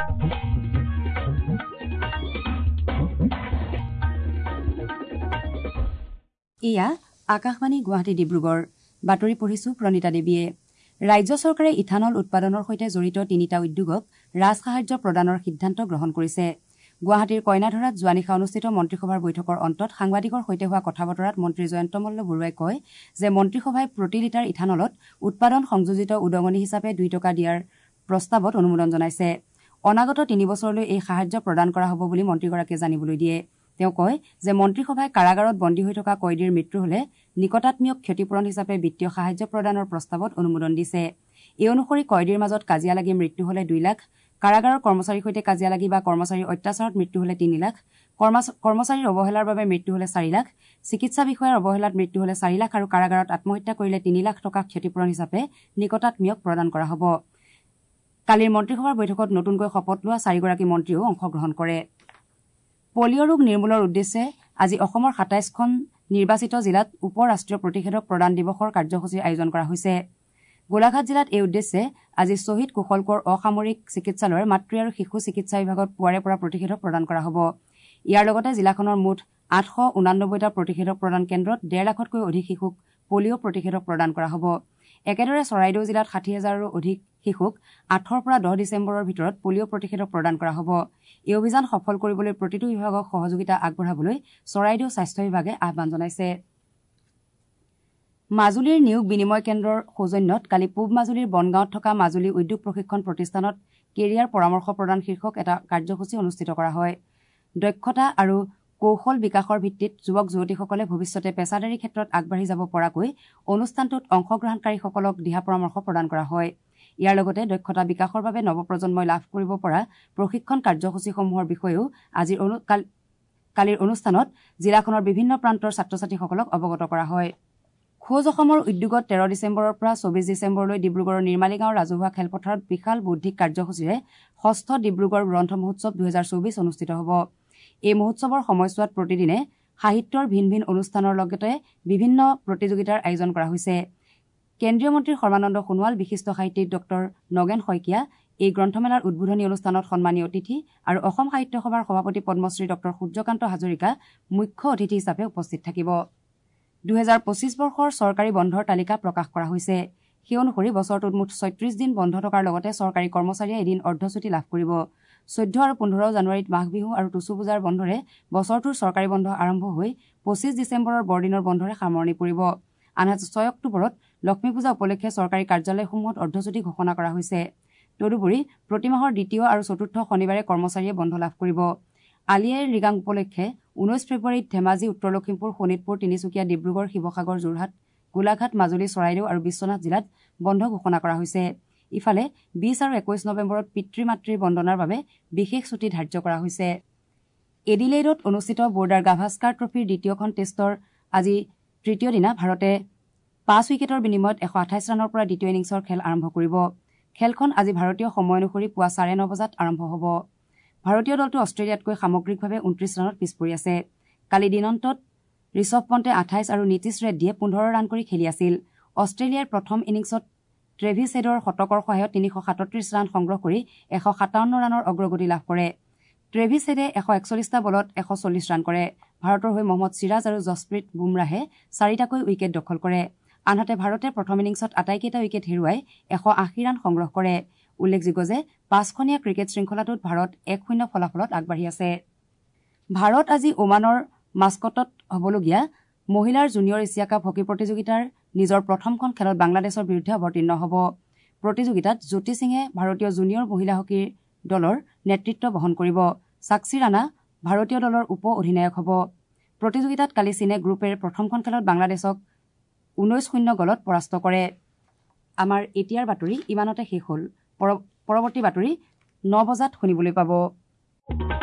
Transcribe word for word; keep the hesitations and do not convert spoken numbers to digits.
ইয়া আকাশবাণী গুৱাহাটী ডিব্ৰুগড় বাতৰি পঢ়িছো প্ৰণীতা দেৱীয়ে ৰাজ্য চৰকাৰে ইথানল উৎপাদনৰ সৈতে জড়িত তিনিটা উদ্যোগক ৰাজ সাহায্য প্ৰদানৰ সিদ্ধান্ত গ্ৰহণ কৰিছে গুৱাহাটীৰ কইনাধৰাত যোৱা নিশা অনুষ্ঠিত মন্ত্ৰীসভাৰ বৈঠকৰ অন্তত সাংবাদিকৰ সৈতে হোৱা কথা বতৰাত মন্ত্ৰী জয়ন্ত মল্ল বৰুৱাই কয় যে মন্ত্ৰীসভাই প্ৰতি লিটাৰ ইথানলত উৎপাদন সংযোজিত উদগনি হিচাপে দুই টকা দিয়াৰ প্ৰস্তাৱত অনুমোদন জনাইছে অনাগত তিনি বছৰলৈ এই সাহায্য প্ৰদান কৰা হ'ব বুলি মন্ত্ৰীগৰাকীয়ে জানিবলৈ দিয়ে তেওঁ কয় যে মন্ত্ৰীসভাই কাৰাগাৰত বন্দী হৈ থকা কয়দীৰ মৃত্যু হলে নিকটাত্মীয় ক্ষতিপূৰণ হিচাপে বিত্তীয় সাহায্য প্ৰদানৰ প্ৰস্তাৱত অনুমোদন দিছে এই অনুসৰি কয়দীৰ মাজত কাজিয়া লাগি মৃত্যু হলে দুই লাখ কাৰাগাৰৰ কৰ্মচাৰীৰ সৈতে কাজিয়া লাগি বা কৰ্মচাৰীৰ অত্যাচাৰত মৃত্যু হলে তিনি লাখ কৰ্মচাৰীৰ অৱহেলাৰ বাবে মৃত্যু হলে চাৰি লাখ চিকিৎসা বিষয়াৰ অৱহেলাত মৃত্যু হলে চাৰি লাখ আৰু কাৰাগাৰত আত্মহত্যা কৰিলে তিনি লাখ টকা ক্ষতিপূৰণ হিচাপে নিকটাত্মীয়ক প্ৰদান কৰা হ'ব কালিৰ মন্ত্ৰীসভাৰ বৈঠকত নতুনকৈ শপত লোৱা চাৰিগৰাকী মন্ত্ৰীও অংশগ্ৰহণ কৰে পলিঅ' ৰোগ নিৰ্মূলৰ উদ্দেশ্যে আজি অসমৰ সাতাইছখন নিৰ্বাচিত জিলাত উপ ৰাষ্ট্ৰীয় প্ৰতিষেধক প্ৰদান দিৱসৰ কাৰ্যসূচীৰ আয়োজন কৰা হৈছে গোলাঘাট জিলাত এই উদ্দেশ্যে আজি শ্বহীদ কুশল কোঁৱৰ অসামৰিক চিকিৎসালয়ৰ মাতৃ আৰু শিশু চিকিৎসা বিভাগত পুৱাৰে পৰা প্ৰতিষেধক প্ৰদান কৰা হ'ব ইয়াৰ লগতে জিলাখনৰ মুঠ আঠশ ঊনানব্বৈটা প্ৰতিষেধক প্ৰদান কেন্দ্ৰত ডেৰ লাখতকৈ অধিক শিশুক পলিঅ' প্ৰতিষেধক প্ৰদান কৰা হ'ব একেদৰে চৰাইদেউ জিলাত ষাঠি হাজাৰৰো অধিক শিশুক আঠৰ পৰা দহ ডিচেম্বৰৰ ভিতৰত পলিঅ' প্ৰতিষেধক প্ৰদান কৰা হ'ব এই অভিযান সফল কৰিবলৈ প্ৰতিটো বিভাগক সহযোগিতা আগবঢ়াবলৈ চৰাইদেউ স্বাস্থ্য বিভাগে আহ্বান জনাইছে মাজুলীৰ নিয়োগ বিনিময় কেন্দ্ৰৰ সৌজন্যত কালি পূব মাজুলীৰ বনগাঁৱত থকা মাজুলী উদ্যোগ প্ৰশিক্ষণ প্ৰতিষ্ঠানত কেৰিয়াৰ পৰামৰ্শ প্ৰদান শীৰ্ষক এটা কাৰ্যসূচী অনুষ্ঠিত কৰা হয় দক্ষতা আৰু কৌশল বিকাশৰ ভিত্তিত যুৱক যুৱতীসকলে ভৱিষ্যতে পেছাদাৰী ক্ষেত্ৰত আগবাঢ়ি যাব পৰাকৈ অনুষ্ঠানটোত অংশগ্ৰহণকাৰীসকলক দিহা পৰামৰ্শ প্ৰদান কৰা হয় ইয়াৰ লগতে দক্ষতা বিকাশৰ বাবে নৱপ্ৰজন্মই লাভ কৰিব পৰা প্ৰশিক্ষণ কাৰ্যসূচীসমূহৰ বিষয়েও আজিৰ কালিৰ অনুষ্ঠানত জিলাখনৰ বিভিন্ন প্ৰান্তৰ ছাত্ৰ ছাত্ৰীসকলক অৱগত কৰা হয় খোজ অসমৰ উদ্যোগত তেৰ ডিচেম্বৰৰ পৰা চৌবিশ ডিচেম্বৰলৈ ডিব্ৰুগড়ৰ নিৰ্মালী গাঁৱৰ ৰাজহুৱা খেলপথাৰত বিশাল বৌদ্ধিক কাৰ্যসূচীৰে ষষ্ঠ ডিব্ৰুগড় গ্ৰন্থ মহোৎসৱ দুহেজাৰ চৌবিশ অনুষ্ঠিত হ'ব এই মহোৎসৱৰ সময়ছোৱাত প্ৰতিদিনে সাহিত্যৰ ভিন ভিন অনুষ্ঠানৰ লগতে বিভিন্ন প্ৰতিযোগিতাৰ আয়োজন কৰা হৈছে কেন্দ্ৰীয় মন্ত্ৰী সৰ্বানন্দ সোণোৱাল বিশিষ্ট সাহিত্যিক ডক্টৰ নগেন শইকীয়া এই গ্ৰন্থমেলাৰ উদ্বোধনী অনুষ্ঠানত সন্মানীয় অতিথি আৰু অসম সাহিত্য সভাৰ সভাপতি পদ্মশ্ৰী ডক্টৰ সূৰ্যকান্ত হাজৰিকা মুখ্য অতিথি হিচাপে উপস্থিত থাকিব দুহেজাৰ পঁচিছ বৰ্ষৰ চৰকাৰী বন্ধৰ তালিকা প্ৰকাশ কৰা হৈছে সেই অনুসৰি বছৰটোত মুঠ ছয়ত্ৰিশ দিন বন্ধ থকাৰ লগতে চৰকাৰী কৰ্মচাৰীয়ে এদিন অৰ্ধছুটী লাভ কৰিব চৈধ্য আৰু পোন্ধৰ জানুৱাৰীত মাঘ বিহু আৰু টুচু পূজাৰ বন্ধৰে বছৰটোৰ চৰকাৰী বন্ধ আৰম্ভ হৈ পঁচিছ ডিচেম্বৰৰ বৰদিনৰ বন্ধৰে সামৰণি পৰিব আনহাতে ছয় অক্টোবৰত লক্ষ্মী পূজা উপলক্ষে চৰকাৰী কাৰ্যালয়সমূহত অৰ্ধছুটী ঘোষণা কৰা হৈছে তদুপৰি প্ৰতি মাহৰ দ্বিতীয় আৰু চতুৰ্থ শনিবাৰে কৰ্মচাৰীয়ে বন্ধ লাভ কৰিব আলি আই লৃগাং উপলক্ষে ঊনৈশ ফেব্ৰুৱাৰীত ধেমাজি উত্তৰ লখিমপুৰ শোণিতপুৰ তিনিচুকীয়া ডিব্ৰুগড় শিৱসাগৰ যোৰহাট গোলাঘাট মাজুলী চৰাইদেউ আৰু বিশ্বনাথ জিলাত বন্ধ ঘোষণা কৰা হৈছে ইফালে বিশ আৰু একৈশ নৱেম্বৰত পিতৃ মাতৃৰ বন্দনাৰ বাবে বিশেষ ছুটী ধাৰ্য কৰা হৈছে এডিলেইডত অনুষ্ঠিত বৰ্ডাৰ গাভাস্কাৰ ট্ৰফিৰ দ্বিতীয়খন টেষ্টৰ আজি তৃতীয় দিনা ভাৰতে পাঁচ উইকেটৰ বিনিময়ত এশ আঠাইছ ৰানৰ পৰা দ্বিতীয় ইনিংছৰ খেল আৰম্ভ কৰিব খেলখন আজি ভাৰতীয় সময় অনুসৰি পুৱা চাৰে ন বজাত আৰম্ভ হ'ব ভাৰতীয় দলটো অষ্ট্ৰেলিয়াতকৈ সামগ্ৰিকভাৱে ঊনত্ৰিশ ৰানত পিছ পৰি আছে কালি দিনন্তত ঋষভ পন্তে আঠাইছ আৰু নীতিশ ৰেড্ডীয়ে পোন্ধৰ ৰান কৰি খেলি আছিল অষ্ট্ৰেলিয়াৰ প্ৰথম ইনিংছত ট্ৰেভিছ হেডৰ শতকৰ সহায়ত তিনিশ সাতত্ৰিশ ৰান সংগ্ৰহ কৰি এশ সাতাৱন্ন ৰানৰ অগ্ৰগতি লাভ কৰে ট্ৰেভিছ হেডে এশ একচল্লিছটা বলত এশ চল্লিছ ৰান কৰে ভাৰতৰ হৈ মহম্মদ সিৰাজ আৰু জছপ্ৰীত বুমৰাহে চাৰিটাকৈ উইকেট দখল কৰে আনহাতে ভাৰতে প্ৰথম ইনিংছত আটাইকেইটা উইকেট হেৰুৱাই এশ আশী ৰান সংগ্ৰহ কৰে উল্লেখযোগ্য যে পাঁচখনীয়া ক্ৰিকেট শৃংখলাটোত ভাৰত এক শূন্য ফলাফলত আগবাঢ়ি আছে ভাৰত আজি ওমানৰ মাস্কটত হ'বলগীয়া মহিলাৰ জুনিয়ৰ এছিয়া কাপ হকী প্ৰতিযোগিতাৰ নিজৰ প্ৰথমখন খেলত বাংলাদেশৰ বিৰুদ্ধে অৱতীৰ্ণ হ'ব প্ৰতিযোগিতাত জ্যোতি সিঙে ভাৰতীয় জুনিয়ৰ মহিলা হকীৰ দলৰ নেতৃত্ব বহন কৰিব সাক্ষী ৰাণা ভাৰতীয় দলৰ উপ অধিনায়ক হ'ব প্ৰতিযোগিতাত কালি চীনে গ্ৰুপেৰ প্ৰথমখন খেলত বাংলাদেশক ঊনৈশ শূন্য গলত পৰাস্ত কৰে আমাৰ এতিয়াৰ বাতৰি ইমানতে শেষ হ'ল পৰৱৰ্তী বাতৰি ন বজাত শুনিবলৈ পাব